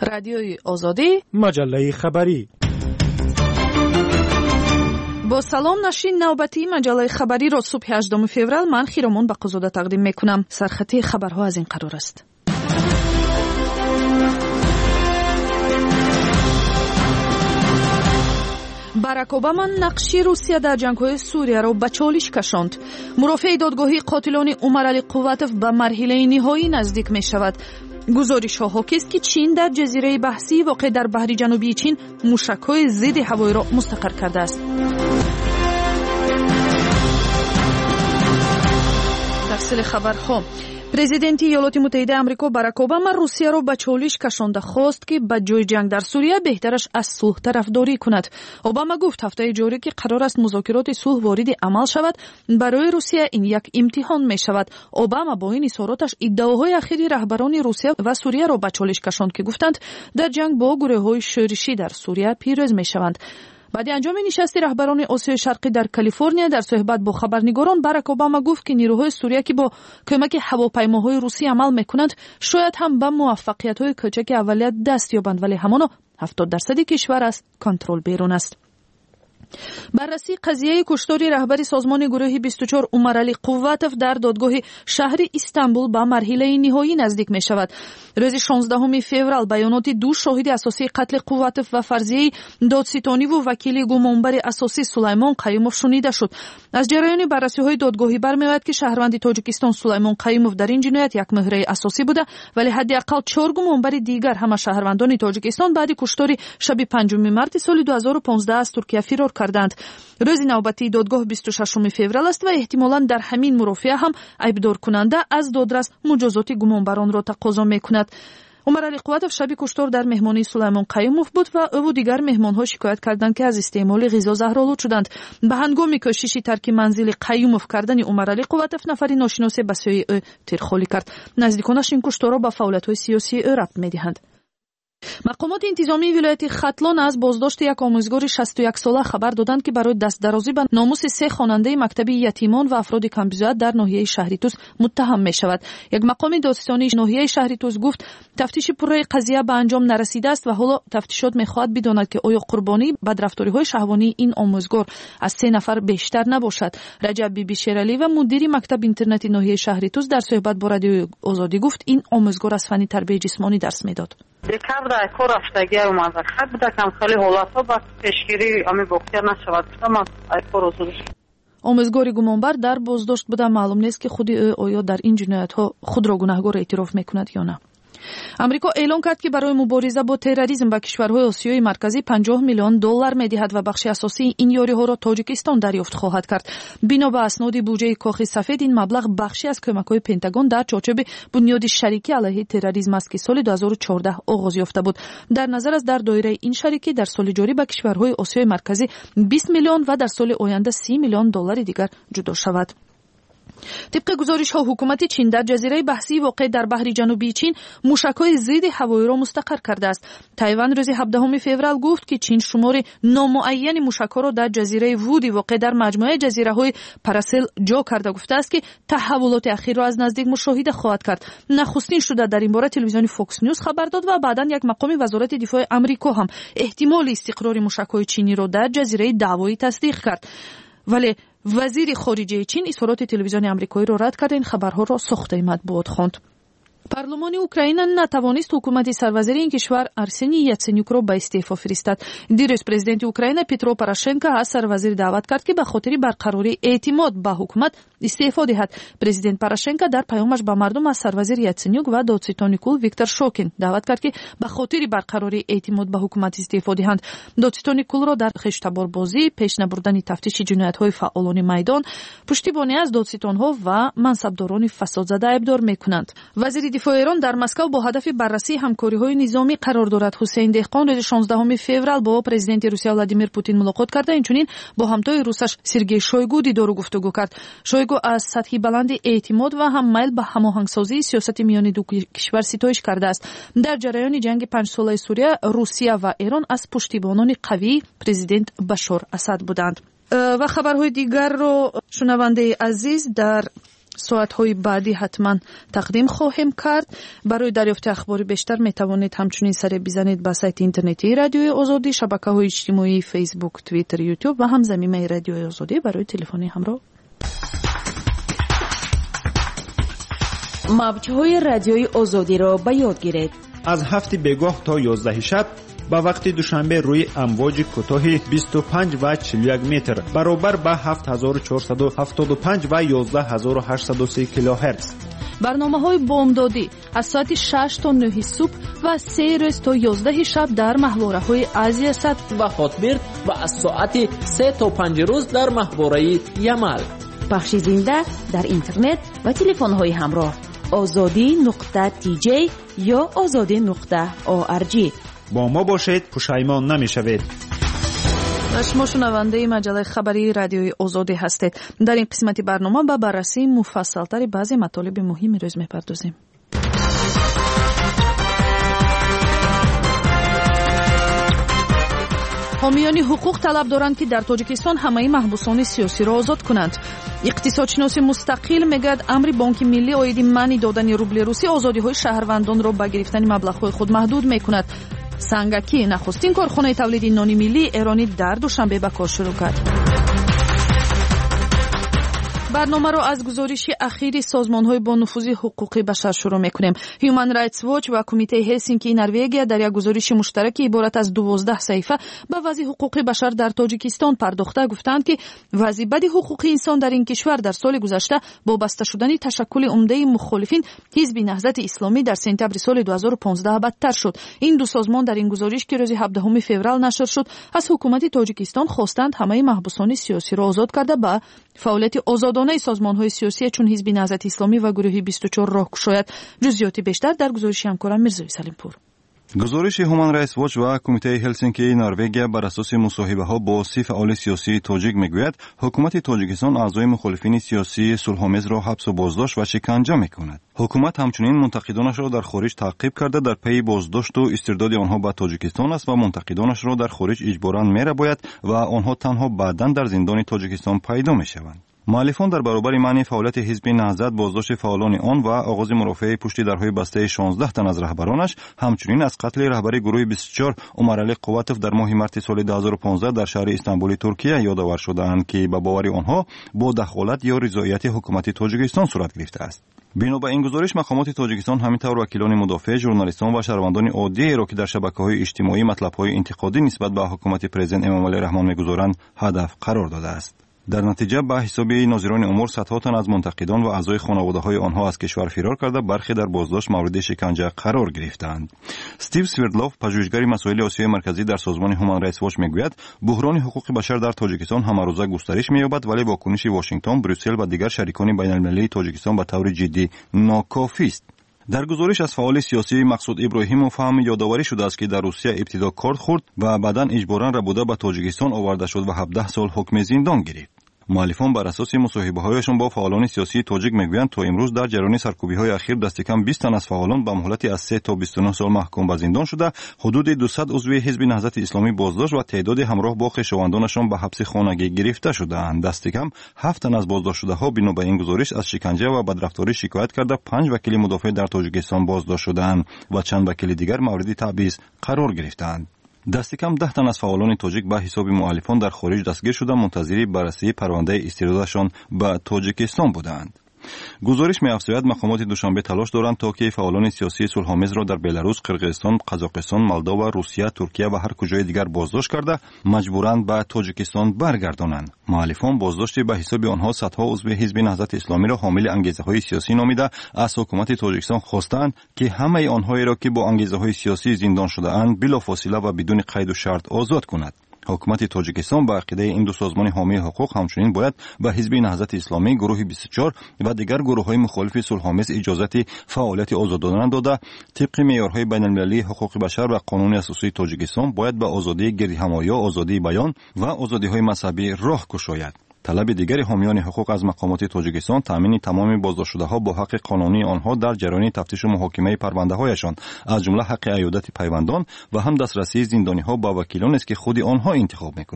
رادیوی آزادی، مجله خبری. با سلام، نشین نوبتی مجله خبری را صبح 18 فوریه من خیرمون بقزاده تقدیم میکنم. سرخطی خبرها از این قرار است. барак обама нақши русия дар ҷангҳои сурияро ба чолиш кашонд. мурофиаи додгоҳи қотилони умарали қувватов ба марҳилаи ниҳоӣ наздик мешавад. гузоришҳо ҳокист ки чин дар ҷазираи баҳсӣ воқеъ дар баҳри ҷанубии чин мушакҳои зидди ҳавоиро мустақар кардааст. тафсили хабарҳо. президенти иёлоти муттаҳидаи амрико барак обама русияро ба чолиш кашонда хост ки ба ҷои ҷанг дар сурия беҳтараш аз сулҳ тарафдорӣ кунад. обама гуфт ҳафтаи ҷорӣ ки қарор аст музокироти сулҳ вориди амал шавад, барои русия ин як имтиҳон мешавад. обама бо ин изҳороташ иддаоҳои ахири раҳбарони русия ва сурияро ба чолиш кашонд ки гуфтанд дар ҷанг бо гурӯҳҳои шӯришӣ дар сурия пирӯз мешаванд. баъди анҷоми нишасти раҳбарони осиёи шарқӣ дар калифорния дар суҳбат бо хабарнигорон барак обама гуфт ки нирӯҳои сурия ки бо кӯмаки ҳавопаймоҳои русӣ амал мекунанд шояд ҳам ба муваффақиятҳои кӯчаки аввалия даст ёбанд, вале ҳамоно 70% кишвар аз контрол берун аст. баррасии қазияи куштори раҳбари созмони гурӯҳи 24 умарали қувватов дар додгоҳи шаҳри Истанбул ба марҳилаи ниҳоӣ наздик мешавад. рӯзи 16 феврал баёноти ду шоҳиди асосии қатли қувватов ва фарзияи додситониву вакили гумонбари асосӣ Сулаймон Қаюмов шунида шуд. аз ҷараёни баррасиҳои додгоҳӣ бармеояд ки шаҳрванди Тоҷикистон Сулаймон Қаюмов дар ин ҷиноят як муҳраи асосӣ буда, вале ҳадди аққал 4 гумонбари дигар ҳама шаҳрвандони Тоҷикистон баъди куштори шаби 5 марти соли 2015 аз Туркия фирор карданд. рӯзи навбатии додгоҳ 26 феврал аст ва эҳтимолан дар ҳамин мурофиа ҳам айбдоркунанда аз додрас муҷозоти гумонбаронро тақозо мекунад. умарали қувватов шаби куштор дар меҳмонии Сулаймон Қаюмов буд ва ӯ дигар меҳмонҳо шикоят карданд ки аз истеъмоли ғизо заҳролуд шуданд. ба ҳангоми кӯшиши тарки манзили Қаюмов кардани умарали қувватов нафари ношиносе ба сӯи ӯ тирхолӣ кард. наздиконаш ин кушторро ба фаъолиятҳои сиёсии ӯ рабт медиҳанд. мақомоти интизомии вилояти Хатлон аз боздошти як омӯзгори 61-сола хабар доданд ки барои дастдарозӣ ба номуси 3 хонандаи мактаби ятимон ва афроди камбизоат дар ноҳияи Шаҳритус муттаҳам мешавад. як мақоми додситонии ноҳияи Шаҳритус гуфт тафтиши пурраи қазия ба анҷом нарасидааст ва ҳоло тафтишот мехоҳад бидонад ки оё қурбонии бадрафториҳои шаҳвонии ин омӯзгор аз 3 нафар бештар набошад. раҷаб биби шералӣ ва мудири мактаби интернати ноҳияи Шаҳритус дар суҳбат бо радиои Озодӣ гуфт ин омӯзгор аз фанни тарбияи ҷисмонӣ дарс медод. декабр кор рафтаги мазахат буда кам хели ҳолатҳо ба пешгирӣ ами воқеа нашавад гуфтам ай кор озодаш. омӯзгори гумонбар дар боздошт буда маълум нест ки худи ӯ оё дар ин ҷиноятҳо худро гунаҳгор эътироф мекунад ё на. амрико эълон кард ки барои мубориза бо терроризм ба кишварҳои осиёи марказӣ $50 миллион медиҳад ва бахши асосии ин ёриҳоро Тоҷикистон дарёфт хоҳад кард. бино ба асноди буҷаи Кохи сафед ин маблағ бахши аз кӯмакҳои Пентагон дар чорчӯби бунёди шарикӣ алайҳи терроризм аст ки соли 2014 оғоз ёфта буд. дар назар аст дар доираи ин шарикӣ дар соли ҷорӣ ба кишварҳои осиёи марказӣ $20 миллион ва дар соли оянда $30 миллион дигар ҷудо шавад. طبق گزارش‌ها حکومت چین در جزیره بحثی واقع در بحر جنوبی چین موشک‌های ضد هوایی را مستقر کرده است. تایوان روز 17 فوریه گفت که چین شمار نامعین موشک‌ها را در جزیره وودی واقع در مجموعه جزیره‌های پاراسل جا کرده گفته است که تحولات اخیر را از نزدیک مشاهده خواهد کرد. نخستین شده در این باره تلویزیون فوکس نیوز خبر داد و بعداً یک مقام وزارت دفاع آمریکا هم احتمال استقرار موشک‌های چینی را در جزیره دعوایی تصدیق کرد. ولی وزیر خارجه چین اظهارات تلویزیون آمریکایی را رد کرد. این خبرها را ساخته مطبوعات خواند. پارلمانی اوکراین نتوانست حکومت سربازی این کشور ارسنی یاتسنیوک را به استعفا فرستاد. دیروز پرزیدنت اوکراین پیترو پوراشنکو از سربازی دعوت کرد که به خاطر برقراری اعتماد به حکومت استعفا دهد. پرزیدنت پوراشنکو در پیامش به مردم از سربازی یاتسنیوک و دادستان کل ویکتور شوکین دعوت کرد که به خاطر برقراری اعتماد به حکومت استعفا دهند. دادستان کل را در خشتبار بازی، پیش نبردن تفتیش جنایت‌های فعالان میدان، پشتیبانی از دادستان‌ها و منصبداران فسادزده ابدار می‌کنند. وزیر دفاع ایران در مسکو با هدف بررسی همکاری‌های نظامی قرار دارد. حسین دهقان روز 16 فوریه با پرزیدنت روسیه ولادیمیر پوتین ملاقات کرده. اینچنین با همتای روسش سرگئی شویگو دیدار و گفتگو کرد. شویگو از سطح بلند اعتماد و هم میل به هماهنگسازی سیاست میان دو کشور ستایش کرده است. در جریان جنگ 5 ساله سوریه روسیه و ایران از پشتیبانان قوی پرزیدنت بشار اسد بودند. و خبرهای دیگر رو شنونده عزیز در ساعت‌های بعدی حتما تقدیم خواهیم کرد. برای دریافت اخبار بیشتر میتوانید همچنین سر بزنید به سایت اینترنتی رادیوی آزادی، شبکه‌های اجتماعی فیسبوک، توییتر، یوتیوب و همزمینه رادیوی آزادی برای تلفنی همراه. موج‌های رادیوی آزادی را به یاد گیرید. از 7 بگاه تا 11 شب با وقت دوشنبه روی امواج کوتاه 25 و 41 متر برابر با 7475 و 11803 کیلوهرتز. برنامه‌های بامدادی از ساعت 6 تا 9 صبح و 3 روز تا 11 شب در ماهواره‌های آسیا صد و هاتبرد و از ساعت 3 تا 5 روز در ماهواره یمل. پخش زنده در اینترنت و تلفن‌های همراه azadi.tj یا azadi.org. با ما باشید، پشیمان نمی‌شوید. شما شنونده مجله خبری رادیوی آزادی هستید. در این قسمت برنامه به بررسی مفصل‌تر بعضی مطالب مهم روز می‌پردازیم. حامیان حقوق طلب دارند که در تاجیکستان همه محبوسان سیاسی را آزاد کنند. اقتصادشناس مستقل میگوید امر بانک ملی عاید منع دادن روبل روسی آزادی‌های شهروندان را به گرفتن مبلغ‌های خود محدود می‌کند. سنگکی نخستین کارخانه تولید نان ملی ایرانی در دوشنبه به کار شروع کرد. برنامه را از گزارش اخیر سازمان‌های با نفوذ حقوق بشر شروع می‌کنیم. هیومن رایتس واچ و کمیته هلسینکی نروژ در یک گزارش مشترک عبارت از 12 صفحه به وضع حقوق بشر در تاجیکستان پرداخته گفتند که وضع بد حقوق انسان در این کشور در سال گذشته با بسته شدن تشکل عمده مخالفین حزب نهضت اسلامی در سپتامبر سال 2015 بدتر شد. این دو سازمان در این گزارش که روز 17 فوریه نشر شد از حکومت تاجیکستان خواستند همه محبوسان سیاسی را آزاد کرده به فعالیت آزادانه سازمان‌های سیاسی چون حزب نهضت اسلامی و گروه 24 راه گشاید. جزئیات بیشتر در گزارش همکارم میرزا سلیم پور. گزارش هومن رایتس واچ و کمیته هلسینکی نروژ بر اساس مصاحبه‌ها با 30 فعال سیاسی تاجیک میگوید حکومت تاجیکستان اعضای مخالفین سیاسی صلح‌آمیز را حبس و بازداشت و شکنجه میکند. حکومت همچنین منتقدانش را در خارج تعقیب کرده در پی بازداشت و استرداد آنها به تاجیکستان است و منتقدانش را در خارج اجباراً می‌رباید و آنها تنها بعداً در زندان تاجیکستان پیدا میشوند. مؤلفان در برابر منع فعالیت حزب نهضت، بازداشت فعالان آن و آغاز مرافعه پشت درهای بسته 16 تن از رهبرانش، همچنین از قتل رهبر گروه 24 عمرعلی قواتوف در ماه مارس سال 2015 در شهر استانبول ترکیه یادآور شدند که به باور آنها با دخالت یا رضایت حکومت تاجیکستان صورت گرفته است. بنا به این گزارش مقامات تاجیکستان همینطور وکیلان مدافع، ژورنالیستان و شهروندان عادی را که در شبکه‌های اجتماعی مطلب‌های انتقادی نسبت به حکومت پرزیدنت امامعلی رحمان می‌گذارند هدف قرار داده است. در نتیجه به حساب ناظران امور صدها تن از منتقدان و اعضای خانواده‌های آنها از کشور فرار کرده، برخی در بازداشت مورد شکنجه قرار گرفتند. استیو سوردلوف، پژوهشگر مسائل آسیای مرکزی در سازمان هومن رایتس واچ میگوید بحران حقوق بشر در تاجیکستان همروزه گسترش می‌یابد، ولی واکنش واشنگتن، بروسل و دیگر شریکان بین‌المللی تاجیکستان به طور جدی ناکافی است. در گزارش از فعال سیاسی مقصود ابراهیموف هم یادآوری شده است که در روسیه ابتدا کارت خورد و بعداً اجباراً ربوده به تاجیکستان آورده شد و 17 سال حکم زندان گرفت. مؤلفان بر اساس مصاحبه‌هایشان با فعالان سیاسی تاجیک میگویند تا امروز در جریان سرکوبی‌های اخیر دست کم 20 تن از فعالان به مهلت از 3 تا 29 سال محکوم به زندان شده، حدود 200 عضو حزب نهضت اسلامی بازداشت و تعداد همراه با خویشاوندانشان به حبس خانگی گرفته شده‌اند. دست کم 7 تن از بازداشت‌شده‌ها بنا به این گزارش از شکنجه و بدرفتاری شکایت کرده، 5 وکیل مدافع در تاجیکستان بازداشت شده‌اند و چند وکیل دیگر مورد تبعیض قرار گرفته‌اند. دست کم 10 تن از فعالان تاجیک به حساب مؤلفان در خارج دستگیر شده، منتظر بررسی پرونده استردادشان به تاجیکستان بودند. گزارش می‌افزاید مقامات دوشنبه تلاش دارند تا که فعالان سیاسی صلح‌آمیز را در بلاروس، قرقیزستان، قزاقستان، مولداوا، روسیه، ترکیه و هر کجای دیگر بازداشت کرده مجبوراً به تاجیکستان برگردانند. مؤلفان بازداشت به حساب آنها صدها عضو حزب نهضت اسلامی را حامل انگیزه‌های سیاسی نامیده از حکومت تاجیکستان خواستند که همه آنهایی را که با انگیزه‌های سیاسی زندان شده‌اند بلافاصله و بدون قید و شرط آزاد کند. حکومت تاجیکستان با عقیده این دو سازمان حامی حقوق همچنین باید به حزب نهضت اسلامی، گروه 24 و دیگر گروه‌های مخالف صلح‌آمیز اجازه فعالیت آزادانه داده، طبق معیارهای بین‌المللی حقوق بشر و قانون اساسی تاجیکستان باید به آزادی گردهمایی، آزادی بیان و آزادی‌های مذهبی راه گشاید. طلب دیگر حامیان حقوق از مقامات تاجیکستان تامین تمام بازداشت‌شده‌ها با حق قانونی آنها در جریان تفتیش و محاکمه پرونده‌هایشان، از جمله حق عیادت پیوندان و هم دسترسی زندانی‌ها به وکیلان است که خود آنها انتخاب می‌کنند.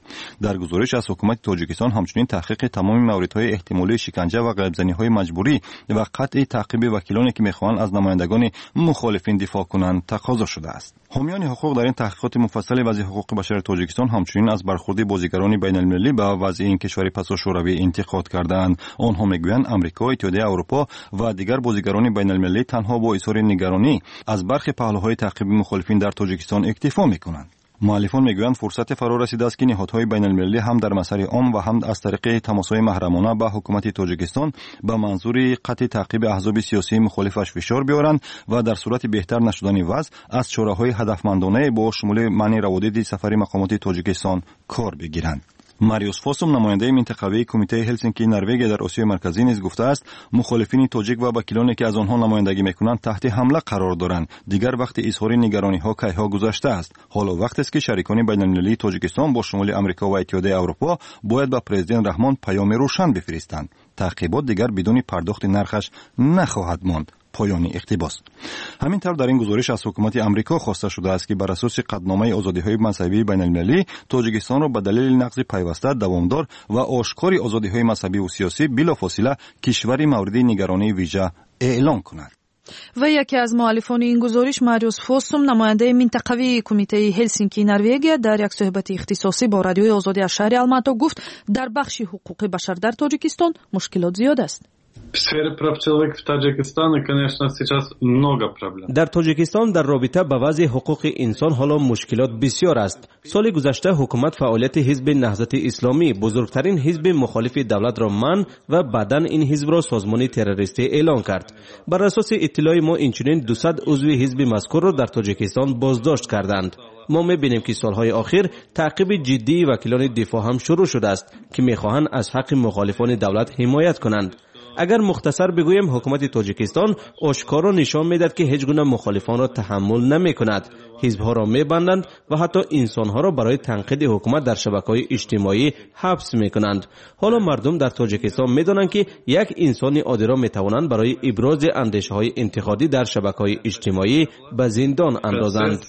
در گزارش از حکومت تاجیکستان همچنین تحقیق تمام موردهای احتمالی شکنجه و غیب‌زنی‌های مجبوری و قطع تعقیب وکیلانی که می‌خواهند از نمایندگان مخالفین دفاع کنند تقاضا شده است. حامیان حقوق در این تحقیقات مفصل وضع حقوق بشر تاجیکستان همچنین از برخورد بازیگران بین‌المللی به وضع این کشور پس از شوروی انتقاد کردند. آنها میگویند آمریکا، اتحادیه اروپا و دیگر بازیگران بین‌المللی تنها با اظهار نگرانی از برخی پهلوهای تعقیب مخالفین در تاجیکستان اکتفا می‌کنند. مؤلفان میگویند فرصت فرا رسیده است که نهادهای بین‌المللی هم در مسیر عام و هم از طریق تماس‌های محرمانه به حکومت تاجیکستان به منظور قطع تعقیب احزاب سیاسی مخالفش فشار بیاورند و در صورت بهتر نشدن وضع از چاره‌های هدفمندانه با شمول منع روابط سفری مقامات تاجیکستان کار بگیرند. ماریوس فوسوم نماینده منطقوی کمیته هلسینکی نروژ در آسیای مرکزی نیز گفته است مخالفین تاجیک و وکیلانی که از آنها نمایندگی میکنند تحت حمله قرار دارند. دیگر وقت اظهار نگرانی‌ها کیها گذشته است. حالا وقت است که شریکان بین‌المللی تاجیکستان با شمول آمریکا و اتحادیه اروپا باید به پرزیدنت رحمان پیام روشن بفرستند. تعقیبات دیگر بدون پرداخت نرخش نخواهد ماند. پایان اقتباس. همینطور در این گزارش از حکومت آمریکا خواسته شده است که بر اساس قطعنامه آزادی‌های مذهبی بین‌المللی تاجیکستان را به دلیل نقض پیوسته، دوامدار و آشکار آزادی‌های مذهبی و سیاسی بلافاصله کشوری مورد نگرانی ویژه اعلام کند. و یکی از مؤلفان این گزارش ماریوس فوسوم نماینده منطقوی کمیته هلسینکی نروژ در یک صحبت اختصاصی با رادیوی آزادی از شهر الماتا گفت در بخش حقوق بشر در تاجیکستان مشکلات زیاد است. В сфере прав человека в Таджикистане, конечно, сейчас много проблем. در تاجیکستان در رابطه با وضع حقوق انسان حالا مشکلات بسیار است. سال گذشته حکومت فعالیت حزب نهضت اسلامی بزرگترین حزب مخالف دولت را منع و بعداً این حزب را سازمان تروریستی اعلان کرد. بر اساس اطلاع ما اینچنین 200 عضو حزب مذکور را در تاجیکستان بازداشت کردند. ما می‌بینیم که سالهای اخیر تعقیب جدی وکیلان دفاع هم شروع شده است که می‌خواهند از حق مخالفان دولت حمایت کنند. اگر مختصر بگویم حکومت تاجیکستان آشکارا نشان میدهد که هیچ گونه مخالفان را تحمل نمی کند. حزبها را میبندند و حتی انسانها را برای تنقید حکومت در شبکه‌های اجتماعی حبس میکنند. حالا مردم در تاجیکستان میدانند که یک انسان عادی را میتوانند برای ابراز اندیشه‌های انتقادی در شبکه‌های اجتماعی به زندان اندازند.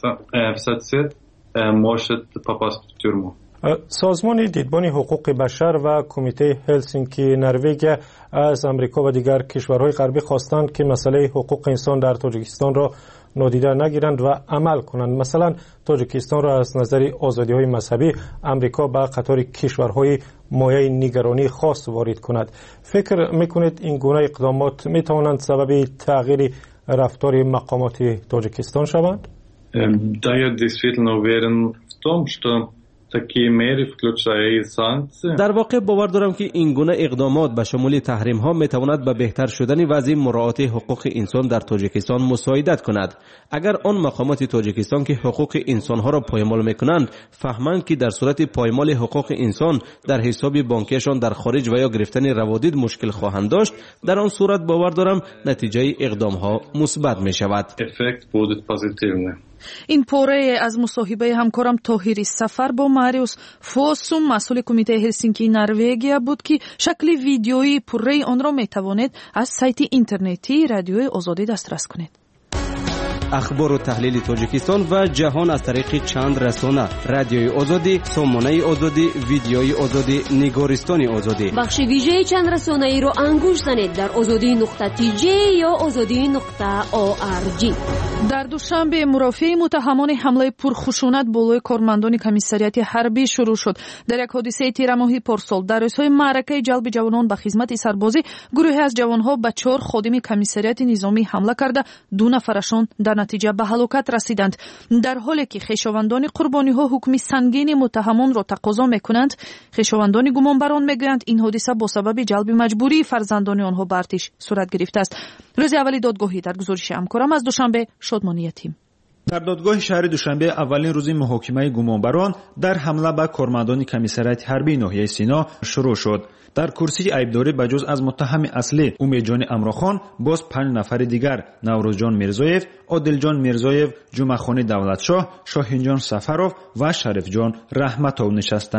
سازمان دیدبان حقوق بشر و کمیته هلسینکی نروژ از امریکا و دیگر کشورهای غربی خواستند که مسئله حقوق انسان در تاجیکستان را نادیده نگیرند و عمل کنند. مثلا تاجیکستان را از نظر آزادی‌های مذهبی امریکا به قطار کشورهای مایه نگرانی خاص وارد کند. فکر میکنید این گونه اقدامات میتوانند سبب تغییر رفتار مقامات تاجیکستان شوند؟ Да, я действительно уверен в том, что در واقع باور دارم که این گونه اقدامات به شمول تحریم ها می تواند به بهتر شدن وضع مراعات حقوق انسان در تاجیکستان مساعدت کند. اگر آن مقامات تاجیکستان که حقوق انسان ها را پایمال می کنند فهمند که در صورت پایمال حقوق انسان در حساب بانکیشان در خارج و یا گرفتن روادید مشکل خواهند داشت، در آن صورت باور دارم نتیجه اقدام ها مثبت می شود. این پاره از مصاحبه همکارم طاهری سفر با ماریوس فوسوم مسئول کمیته هلسینکی نروژ بود که شکل ویدیویی پره آن را می توانید از سایت اینترنتی رادیوی آزادی دسترس کنید. اخبار و تحلیل تاجیکستان و جهان از طریق چند رسانه: رادیوی آزادی، سامانه آزادی، ویدیوی آزادی، نگارستان آزادی. بخش ویژه چند رسانه ای رو انگوش زنید در azadi.tj یا azadi.org. در دوشنبه مرافع متهمان حمله پرخشونت بالای کارمندان کمیساریات حربی شروع شد. در یک حادثه تیر ماه پارسال در روزهای معرکه جلب جوانان به خدمت سربازی گروهی از جوانها به 4 خادم کمیساریات نظامی حمله کرده 2 نفرشان در نتیجه به هلاکت رسیدند. در حالی که خویشاوندان قربانی‌ها حکم سنگین متهمان را تقاضا می‌کنند، خویشاوندان گمانبران می‌گویند این حادثه با سبب جلب مجبوری فرزندان آنها به ارتش صورت گرفته است. روز اولی دادگاهی در گزارش همکارم از دوشنبه شادمانی یتیم. در دادگاه شهر دوشنبه اولین روز محاکمه گمانبران در حمله به کارمندان کمیساریات حربی ناحیه سینا شروع شد. در کرسی عیبداری به جز از متهم اصلی امیدجان امراخان باز 5 نفر دیگر نوروزجان میرزایف، عادلجان میرزایف، جمعخانی دولتشاه، شاهینجان سفروف و شریفجان رحمتov نشستند.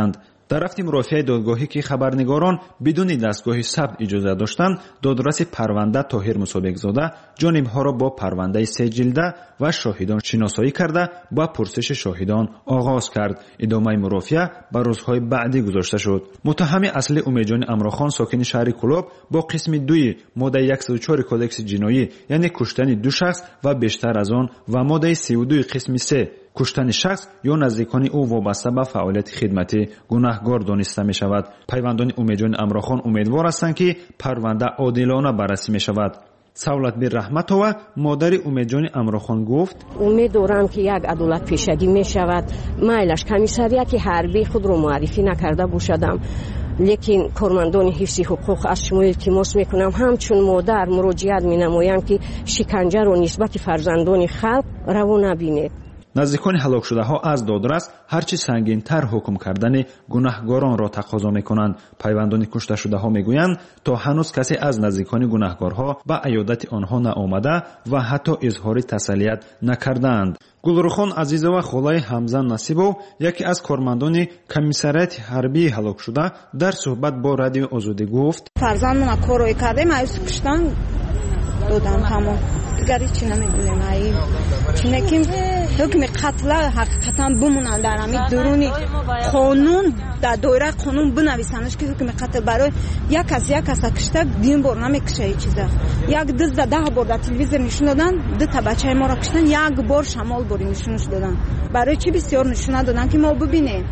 در رفت مرافعه دادگاهی که خبرنگاران بدون دستگاه ثبت اجازه داشتند، دادرس پرونده طاهر مصابکزاده جانبها را با پرونده 3 جلده و شاهدان شناسایی کرده با پرسش شاهدان آغاز کرد. ادامه مرافعه به روزهای بعدی گذاشته شد. متهم اصلی امیدجان امراخان ساکن شهر کلاب با قسم 2 ماده 104 کودکس جنایی یعنی کشتن 2 شخص و بیشتر از آن و ماده 32 قسم 3 کشتن شخص یا نزدیکان او وابسته به فعالیت خدمتی گناهکار دانسته می شود. پیوندان امیدجان امراخان امیدوار هستند که پرونده عادلانه بررسی می شود. سولت رحمتова مادر امیدجان امراخان گفت: امیدوارم که یک عدالت پیشگی می شود. مایلش کمیسریات حربی خود رو معرفی نکرده باشدم، لیکن کارمندان حفظ حقوق از شما التماس میکنم همچون مادر مراجعت مینمایم که شکنجه رو نسبت فرزندان خلق روا نبینید. نزدیکان هلاک شده ها از دادرس هرچی سنگین تر حکم کردن گناهکاران را تقاضا میکنند. پیوندان کشته شده ها میگویند تا هنوز کسی از نزدیکان گناهکارها به عیادت آنها نآمده و حتی اظهار تسلیت نکردند. گلرخان عزیزова خولای حمزه نصیبов یکی از کارمندان کمیسریات حربی هلاک شده در صحبت با رادیو آزادی گفت: فرزندم کارو کردم مایوس کشتن دادم همون دیگری چی نمیدونیم ای چونه که حکم قتل حقیقتا بمونن در همین درونی قانون در دایره قانون بنویسنش که حکم قتل برای یک کس کشته 2 بار نمیکشه این چیزا. یک دزد 10 بار در تلویزیون نشون دادن، 2 تا بچه ما را کشتن، 1 بار شمال باری نشونش دادن. برای چی بسیار نشون دادن که ما ببینیم.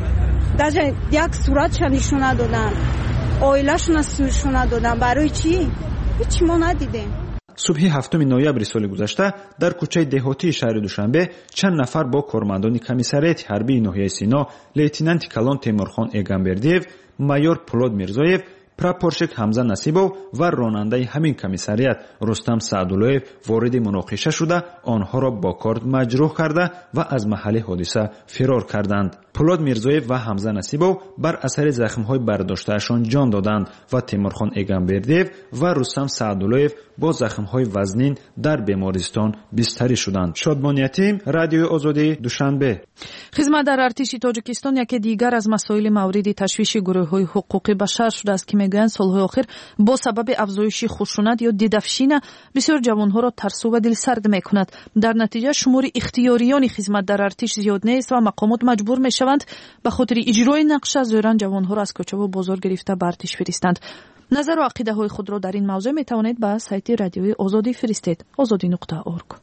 در یک صورتش نشون دادن، عائله‌شون نشون دادن. برای چی؟ هیچ ما ندیدیم. صبح 7 نوامبر سال گذشته در کوچه دهاتی شهر دوشنبه چند نفر با کارمندان کمیسریات حربی ناحیه سینا لیتنانت کلان تیمورخان ایگانبردیев، майор پولاد میرزایев، پراپورشک حمزه نصیبов و راننده همین کمیسریات رستم سعداللهیев وارد مناقشه شده آنها را با کارد مجروح کرده و از محل حادثه فرار کردند. پولاد میرزایев و حمزه نصیبov بر اثر زخم‌های برداشتهشان جان دادند و تیمورخان ایگانبردیев و رستم سعداللهیев با زخم‌های وزنین در بیمارستان بستری شدند. شادمانیتیم، رادیو آزادی، دوشنبه. خدمت در ارتش تاجیکستان یکی دیگر از مسائل مورد تشویش گروه‌های حقوقی بشر شده است که میگویند سال‌های اخیر با سبب افزایش خشونت یا دیدفشین بسیار جوان‌ها را ترسو و دلسرد می‌کند. در نتیجه شمار اختیاریان خدمت در ارتش زیاد نیست و مقامات مجبور می‌شوند به خاطر اجرای نقشه زورن جوان‌ها را از کوچه و بازار گرفته به ارتش فرستند. نظر و عقیده‌های خود را در این موضوع می‌توانید به سایت رادیوی آزادی فرستید. azadi.org.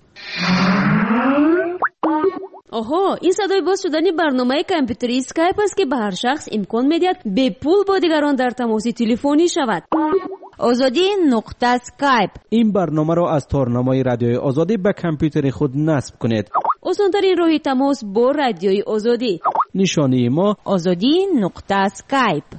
آها، این صدای باز شدن برنامه کامپیوتری اسکایپ است که به هر شخص امکان می‌دهد به پول با دیگران در تماس تلفنی شود. azadi.skype. این برنامه را از تارنمای رادیوی آزادی به کامپیوتر خود نصب کنید. آسان‌ترین راه تماس با رادیوی آزادی. نشانی ما azadi.skype.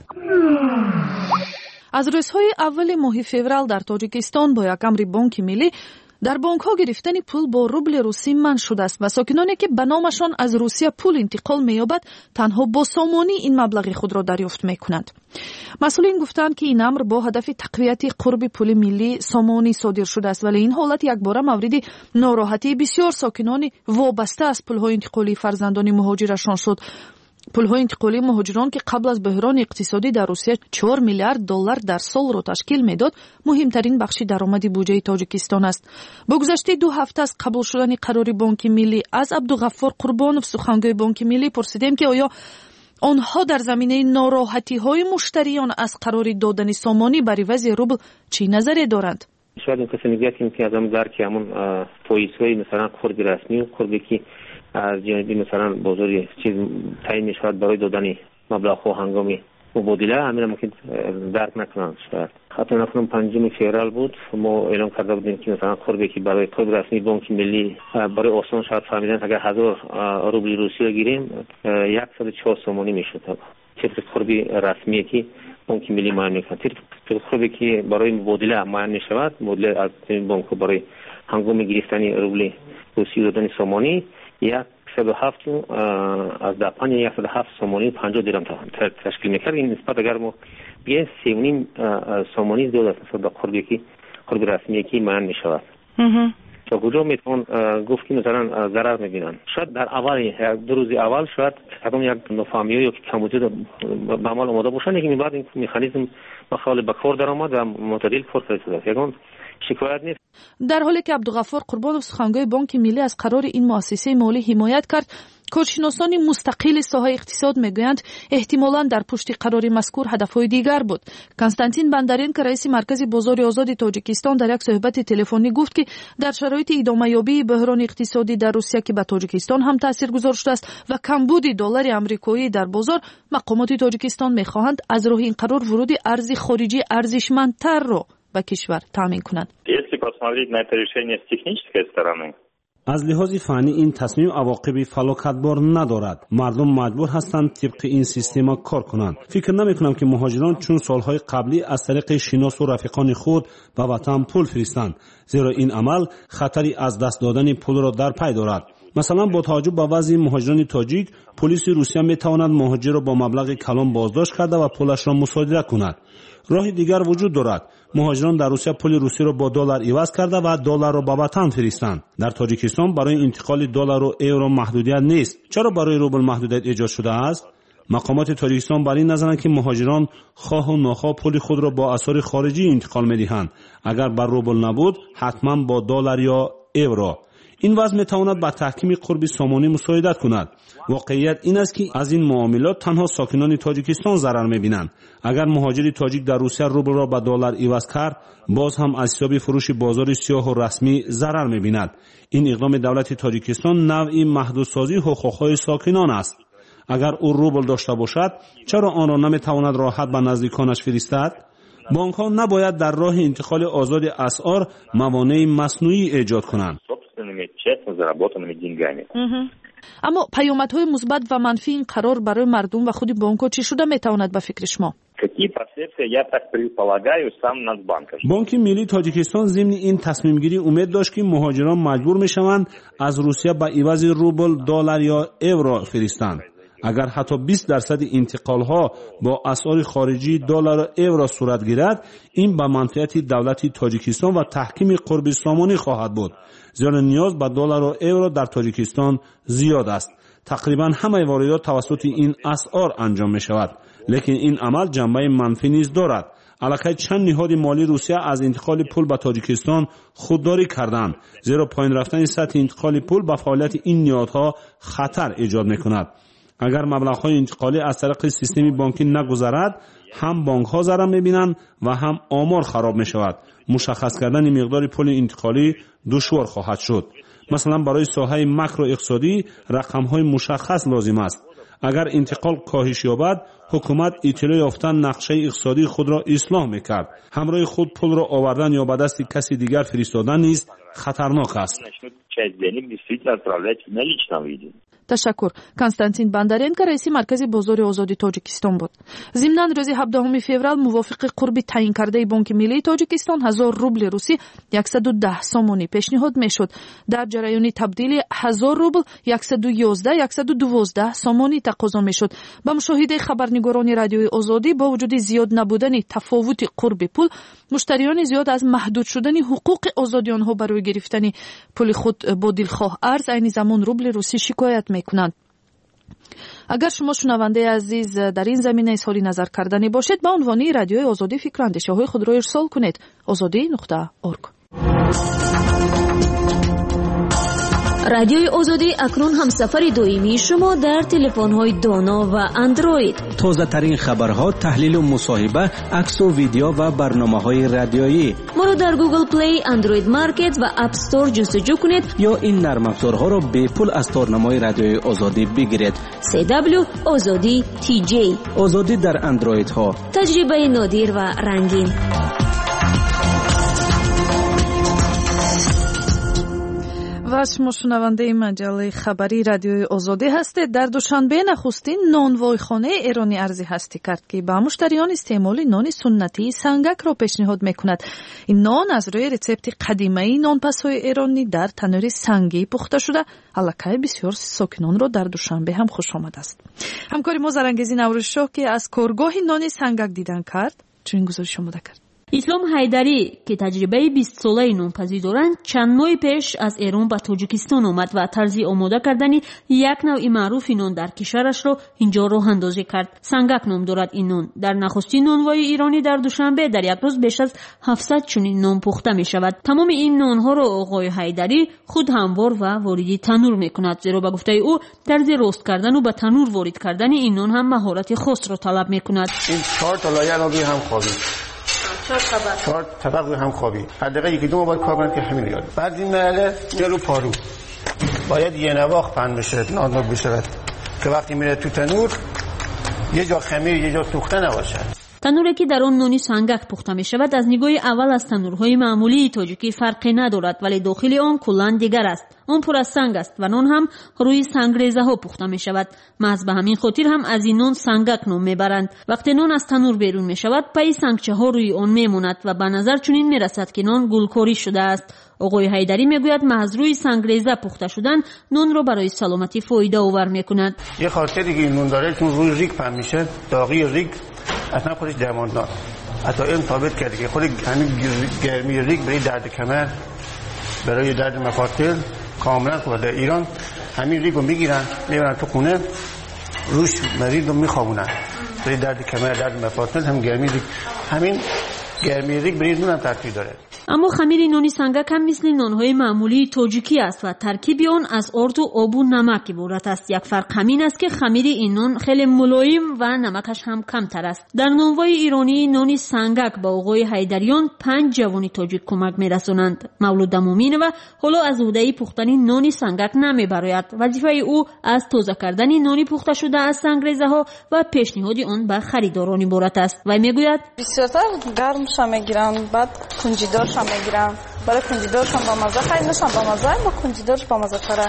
از روزهای اول ماه فوریه در تاجیکستان با یک امر بانک ملی در بانک‌ها گرفتن پول با روبل روسی منع شده است و ساکنانی که به نامشان از روسیه پول انتقال می‌یابد تنها با سامانی این مبلغ خود را دریافت می‌کنند. مسئولین گفتند که این امر با هدف تقویت قرب پول ملی سامانی صادر شده است، ولی این حالت یکباره مورد ناراحتی بسیار ساکنان وابسته از پول‌های انتقالی فرزندان مهاجرشان شد. پول‌های انتقالی مهاجران که قبل از بحران اقتصادی در روسیه 4 میلیارد دلار در سال را تشکیل میداد، مهمترین بخش درآمد بودجه تاجیکستان است. با گذشت 2 هفته از قبول شدن قرار بانک ملی از عبدالغفار قربانوف سخنگوی بانک ملی پرسیدیم که آیا آنها در زمینه ناراحتی‌های مشتریان از قرار دادن سامانی بر عوض روبل چی نظری دارند؟ شاید این کسی میگه که از هم در که همون پولیس‌های مثلا قرب رسمی و قربی که از جانبی مثلا بازاری چیز تعیین میشود برای دادن مبلغ و هنگامی مبادله همین ممکن درک نکنند. شاید حتی نکنم 5 فوریه بود ما اعلام کرده بودیم که مثلا قربی که برای قرب رسمی بانک ملی برای آسان شاید فهمیدن اگر 1000 روبل روسی را گیریم 104 سامانی میشد. طبق قربی رسمی که بانک ملی معین میکنه، طبق قربی که برای مبادله معین میشود، مبادله از بانک برای هنگامی گرفتن روبل روسی دادن سامانی 107 از دپان 107 سامانی 50 درهم تشکیل میکرد. این نسبت اگر ما بیایم 3.5 سامانی زیاد است نسبت به قربی که قرب رسمی که معین میشود. تا کجا میتوان گفت که مثلا ضرر میبینن. شاید در اول یک دو روز اول شاید حتما یک نفهمی یا کمبودی به عمل آماده باشن، لیکن بعد این مکانیزم بخال به کار درآمد و معتدل کار کرده. یگان شکایت نیست. در حالی که عبدالغفار قربانov سخنگوی بانک ملی از قرار این مؤسسه مالی حمایت کرد، کارشناسان مستقل ساحه اقتصاد میگویند احتمالاً در پشت قرار مذکور هدفهای دیگر بود. کنستانتین بندارینکو رئیس مرکز بازار آزاد تاجیکستان در یک صحبت تلفنی گفت که در شرایط ادامه یابی بحران اقتصادی در روسیه که به تاجیکستان هم تاثیرگذار شده است و کمبود دلار آمریکایی در بازار، مقامات تاجیکستان میخواهند از راه این قرار ورود ارز خارجی ارزشمندتر را به کشور تامین کنند. از لحاظ فنی این تصمیم عواقب فلاکتبار ندارد. مردم مجبور هستند طبق این سیستم کار کنند. فکر نمی کنم که مهاجران چون سالهای قبلی از طریق شناس و رفیقان خود به وطن پول فرستند، زیرا این عمل خطری از دست دادن پول را در پی دارد. مثلا با توجه به وضع مهاجران تاجیک، پلیس روسیه می تواند مهاجر را با مبلغ کلان بازداشت کرده و پولش را مصادره کند. راه دیگر وجود دارد. مهاجران در روسیه پول روسی را با دلار عوض کرده و دلار را به وطن فرستند. در تاجیکستان برای انتقال دلار و یورو محدودیت نیست. چرا برای روبل محدودیت ایجاد شده است؟ مقامات تاجیکستان بر این نظرند که مهاجران خواه و ناخواه پول خود را با اسعار خارجی انتقال می‌دهند. اگر بر روبل نبود، حتما با دلار یا یورو. این وضع میتواند به تحکیم قرب سامانی مساعدت کند. واقعیت این است که از این معاملات تنها ساکنان تاجیکستان ضرر میبینند. اگر مهاجر تاجیک در روسیه روبل را به دلار عوض کرد، باز هم از حساب فروش بازار سیاه و رسمی ضرر میبیند. این اقدام دولت تاجیکستان نوعی محدودسازی حقوقهای ساکنان است. اگر او روبل داشته باشد، چرا آن را نمیتواند راحت به نزدیکانش فرستد؟ بانک ها نباید در راه انتقال آزاد اسعار موانع مصنوعی ایجاد کنند. اما پیامدهای مثبت و منفی این قرار برای مردم و خود بانک‌ها چی شده میتواند به فکر شما؟ بانک ملی تاجیکستان ضمن این تصمیم گیری امید داشت که مهاجران مجبور میشوند از روسیه به عوض روبل، دلار یا یورو فرستند. اگر حتی 20% انتقال ها با اسعار خارجی دلار و یورو صورت گیرد، این به منفعت دولت تاجیکستان و تحکیم قرب سامانی خواهد بود، زیرا نیاز به دلار و یورو در تاجیکستان زیاد است. تقریبا همه واردات توسط این اسعار انجام می شود، لیکن این عمل جنبه منفی نیز دارد. علاقه چند نهاد مالی روسیه از انتقال پول به تاجیکستان خودداری کردند، زیرا پایین رفتن سطح انتقال پول به فعالیت این نهادها خطر ایجاد می کند. اگر مبلغ‌های انتقالی از طریق سیستم بانکی نگذرد، هم بانک‌ها ضرر می‌بینند و هم آمار خراب می‌شود. مشخص کردن مقدار پول انتقالی دشوار خواهد شد. مثلا برای ساحه ماکرو اقتصادی رقم‌های مشخص لازم است. اگر انتقال کاهش یابد، حکومت اطلاع یافتن نقشه اقتصادی خود را اصلاح می‌کرد. همراه خود پول را آوردن یا به دست کسی دیگر فرستادن نیز خطرناک است. تشکر. کنستانتین بندارینکو رئیس مرکز بازار آزاد تاجیکستان بود. ضمناً روز 17 فوریه موافق قرب تعیین کرده بانک ملی تاجیکستان 1000 روبل روسی 110 سامانی پیشنهاد میشد. در جریان تبدیل 1000 روبل 111 سامانی تقاضا میشد. با مشاهده خبرنگاران رادیوی آزادی، با وجود زیاد نبودن تفاوت قرب پول، مشتریان زیاد از محدود شدن حقوق آزادی آنها برای گرفتن پول خود با دلخواه ارز عین زمان روبل روسی شکایت میکنند. اگر شما شنونده عزیز در این زمینه اظهار نظر کردنی باشید، با عنوان رادیوی آزادی فکر و اندیشه های خود را ارسال کنید. azadi.org. رادیوی آزادی اکنون هم سفر دائمی شما در تلفن‌های دانا و اندروید. تازه ترین خبرها، تحلیل و مصاحبه، عکس و ویدیو و برنامه‌های رادیویی. ما را در گوگل پلی، اندروید مارکت و اپ استور جستجو کنید یا این نرم افزارها را به پول از تارنمای رادیوی آزادی بگیرید. CW آزادی TJ. آزادی در اندروید ها. تجربه نادر و رنگین. و شما شنونده مجله خبری رادیوی آزادی هستید. در دوشنبه نخستین نانوایخانه ایرانی عرضی هستی کرد که با مشتریان استعمال نان سنتی سنگک را پیشنهاد میکند. این نان از روی رسپت قدیمی نانپس‌های ایرانی در تنور سنگی پخته شده. علاقه بسیار ساکنان را در دوشنبه هم خوش آمد است. همکاری ما زرنگزی نوروزشاه که از کارگاه نان سنگک دیدن کرد چنین گزارش آماده کرد. ислом ҳайдарӣ ки таҷрибаи 20 солаи нонпазӣ доранд, чанд моҳи пеш аз Эрон ба Тоҷикистон омад ва тарзи омода кардани як навъи маъруфи нон дар кишварашро инҷо роҳандозӣ кард. Сангак ном дорад ин нон. Дар нахустин нонвои иронӣ дар душанбе дар як рӯз беш аз 700 чунин нон пухта мешавад. тамоми ин нонҳоро оғои ҳайдарӣ худ ҳамвор ва вориди танур мекунад, зеро ба гуфтаи ӯ тарзи рост кардану ба танур ворид кардани ин нон ҳам маҳорати хосро талаб мекунад. ин 4 تا لایه رو هم خوابید 4 طبق رو هم خوابید حداقل یکی دو بار کار کنید که همین یاد بعد این مرحله میره رو پارو باید یه نواخت پهن بشه نازک بشه که وقتی میره تو تنور یه جا خمیر یه جا سوخته نباشه. тануре ки дар он нони сангак пухта мешавад аз нигоҳи аввал аз танурҳои маъмулии тоҷикӣ фарқе надорад, вале дохили он куллан дигар аст. он пур аз санг аст ва нон ҳам рӯи сангрезаҳо пухта мешавад. маҳз ба ҳамин хотир ҳам аз ин нон сангак ном мебаранд. вақте нон аз танур берун мешавад, пайи сангчаҳо рӯи он мемонад ва ба назар чунин мерасад ки нон гулкорӣ шудааст. оғои ҳайдарӣ мегӯяд маҳз рӯи сангреза пухта шудан нонро барои саломатӣ фоида овар мекунад. یه خاطری که این نون داره چون روی ریگ پهن میشه داغی ریگ اصلا خودش درماندار حتی علم ثابت کرده که خود همین گرمی ریگ برای درد کمر برای درد مفاصل کاملا خوبه. در ایران همین ریگ رو میگیرن میبرن تو خونه روش مریض رو میخوابونن برای درد کمر درد مفاصل هم گرمی ریگ همین گرمی ریگ برای نون هم تاثیر داره. аммо хамири нони сангак ҳам мисли нонҳои маъмулии тоҷикӣ аст ва таркиби он аз орду обу намак иборат аст. як фарқ ҳамин аст ки хамири ин нон хеле мулоим ва намакаш ҳам камтар аст. дар нонвои иронии нони сангак ба оғои ҳайдариён 5 ҷавони тоҷик кӯмак мерасонанд. мавлуда муъминова ҳоло аз ӯҳдаи пухтани нони сангак намебарояд. вазифаи ӯ аз тоза кардани нони пухта шуда аз сангрезаҳо ва пешниҳоди он ба харидорон иборат аст. вай мегӯяд бисёртар гармша мегиранд, баъд кунҷидор میگیرم برای کنجیدارشون با مزه خیلی نشون با مزه با کنجیدارش با مزه تره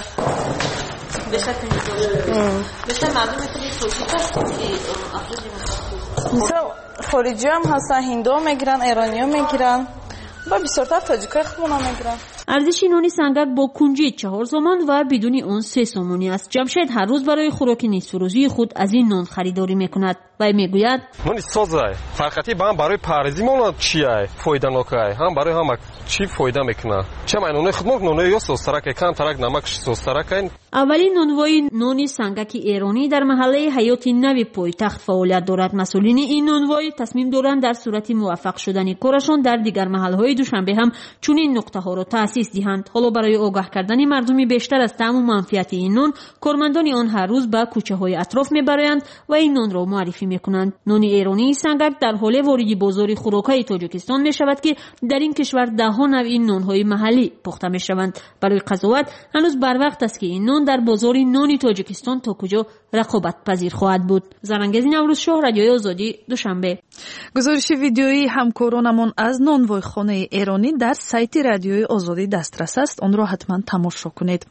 بیشتر کنجیدار بیشتر مردم میتونی توجیه هستیم که افرادی مثلا خارجی هم هستن هندو میگیرن ایرانی ها میگیرن و بسیارتر تاجیکای خمون ها میگیرن. ارزشی نانی سنگک با کنجید 4 سومان و بدون اون 3 سومانی است. جمشید هر روز برای خوراک نصف روزی خود از این نان خریداری میکند و میگوید نان سازه فرقتی با هم برای پارزی مون چیه فایده نکای هم برای هم چی فایده میکنه چه معنی خود نان یا سوسترک کم ترک نمک سوسترک. اولین نانوای نانی سنگک ایرانی در محله حیات نوی پایتخت فعالیت دارد. مسئولین این نانوای تصمیم دارند در صورت موفق شدن کارشان در دیگر محله‌های دوشنبه هم چنین نقطه‌ها را تأسیس دهند. حالا برای آگاه کردن مردمی بیشتر از طعم و منفعت این نان، کارمندان آن هر روز به کوچه‌های اطراف می‌برند و این نان را معرفی می‌کنند. نان ایرانی سنگک در حال وارد بازار خوراک‌های تاجیکستان می‌شود که در این کشور ده‌ها نوع این نان‌های محلی پخته می‌شوند. برای قضاوت هنوز بر وقت است که این نان در بازار نان تاجیکستان تا کجا رقابت پذیر خواهد بود. زرنگزی نوروز شاه، رادیوی آزادی، دوشنبه. گزارش ویدیویی همکارانمان از نانوایخانه ایرانی در سایت رادیوی آزادی دسترس است. آن را حتما تماشا کنید.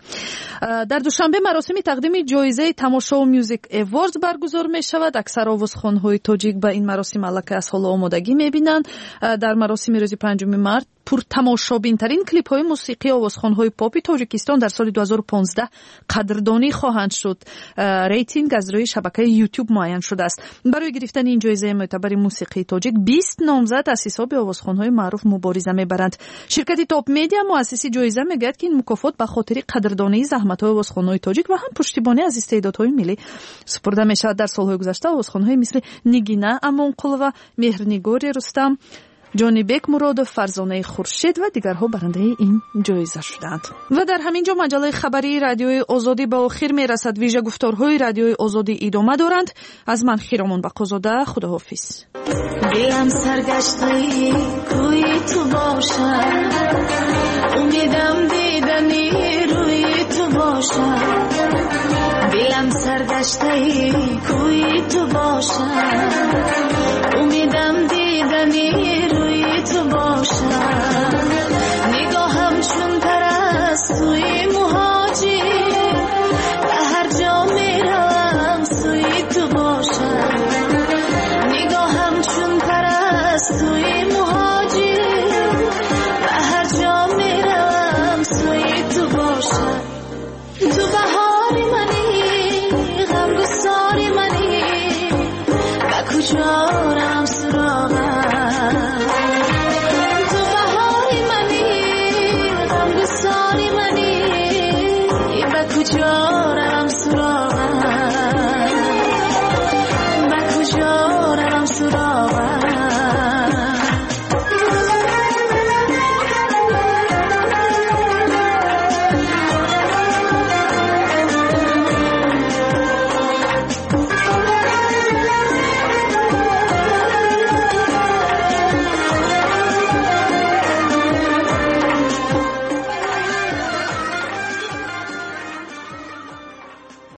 در دوشنبه مراسم تقدیم جایزه تماشا و میوزیک ایواردز برگزار می شود. اکثر آوازخوان‌های تاجیک به این مراسم الکی از حال آمادگی می‌بینند. در مراسم روز 5 مارس پرتماشابین‌ترین کلیپ‌های موسیقی آوازخوان‌های پاپ تاجیکستان در سال 2015 قدردانی خواهند شد. ریتینگ از روی شبکه یوتیوب معین شده است. برای گرفتن این جایزه معتبر موسیقی تاجیک 20 نامزد از حساب آوازخوان‌های معروف مبارزه می‌برند. شرکت تاپ مدیا مؤسس جایزه میگوید که این مکافات به خاطر قدردانی زحمت‌های آوازخوان‌های تاجیک و هم پشتیبانی از استعدادهای ملی سپرده می‌شود. در سال‌های گذشته آوازخوان‌های مثل نیگینا امونقلова، مهرنگار رستم، جانبک مرادов، فرزانه خورشید و دیگرها برنده این جایزه شدند. و در همین جا مجله خبری رادیوی آزادی به آخر میرسد. ویژه گفتارهای رادیوی آزادی ادامه دارند. از من خیرامان بقازاده، خداحافظ. دلم سرگشته کوی تو باشد، امیدم دیدنی روی تو باشد. دلم سرگشته کوی تو باشد، امیدم دیدنی روی تو باشد.